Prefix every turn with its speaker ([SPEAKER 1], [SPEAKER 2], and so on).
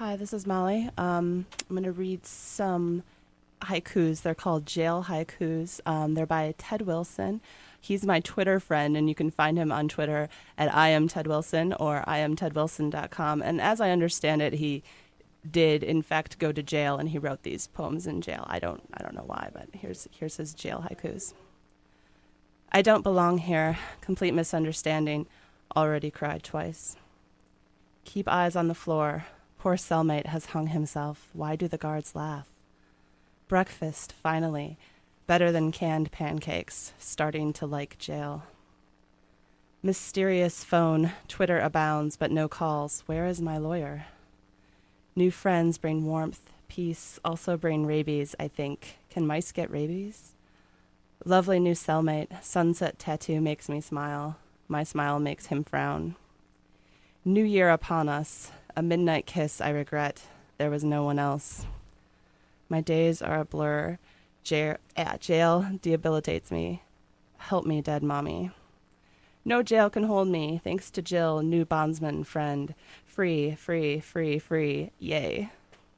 [SPEAKER 1] Hi, this is Molly. I'm going to read some haikus. They're called jail haikus. They're by Ted Wilson. He's my Twitter friend, and you can find him on Twitter at I am Ted Wilson or iamtedwilson.com. And as I understand it, he did in fact go to jail, and he wrote these poems in jail. I don't know why, but here's his jail haikus. I don't belong here. Complete misunderstanding. Already cried twice. Keep eyes on the floor. Poor cellmate has hung himself. Why do the guards laugh? Breakfast, finally. Better than canned pancakes. Starting to like jail. Mysterious phone. Twitter abounds, but no calls. Where is my lawyer? New friends bring warmth, peace, also bring rabies, I think. Can mice get rabies? Lovely new cellmate. Sunset tattoo makes me smile. My smile makes him frown. New year upon us. A midnight kiss I regret. There was no one else. My days are a blur. Jail debilitates me. Help me, dead mommy. No jail can hold me, thanks to Jill, new bondsman friend. Free, free, free, free, yay.